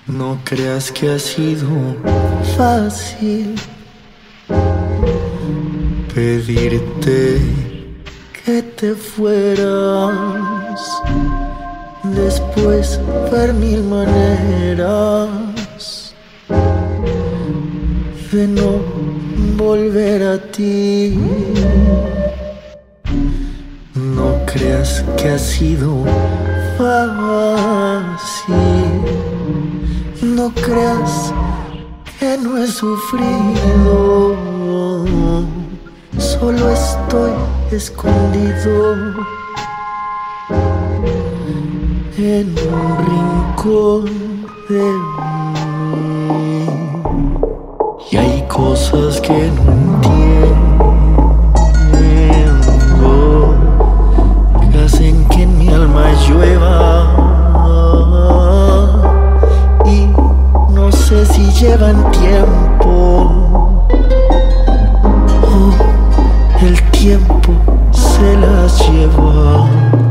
No creas que ha sido fácil pedirte que te fueras, después ver mil maneras de no volver a ti. No creas que ha sido fácil, no creas que no he sufrido, solo estoy escondido en un rincón de mí. Y hay cosas que no entiendo, que hacen que en mi alma llueva, y no sé si llevan tiempo o el tiempo se las lleva.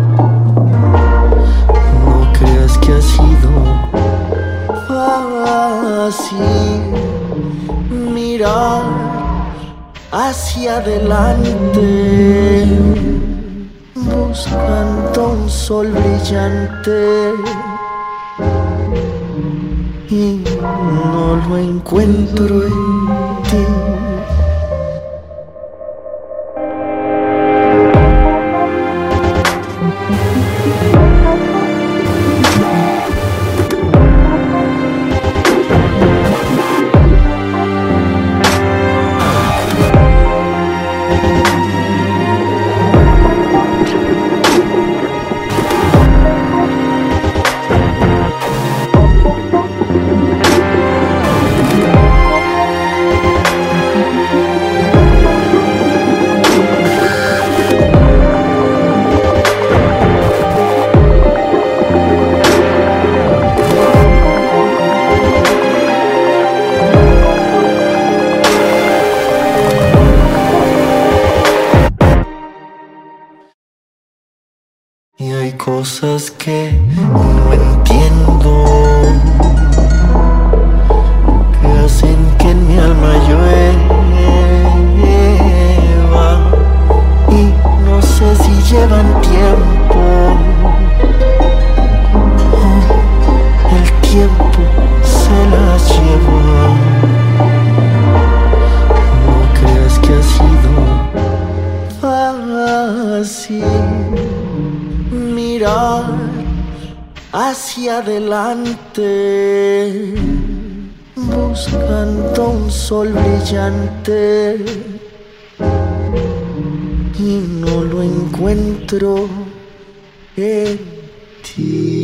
No creas que ha sido fácil mirar hacia adelante, buscando un sol brillante, y no lo encuentro en ti. Y hay cosas que no entiendo, que hacen que en mi alma llueva, y no sé si llevan tiempo o el tiempo se las lleva. No creas que ha sido fácil mirar hacia adelante, buscando un sol brillante, y no lo encuentro en ti.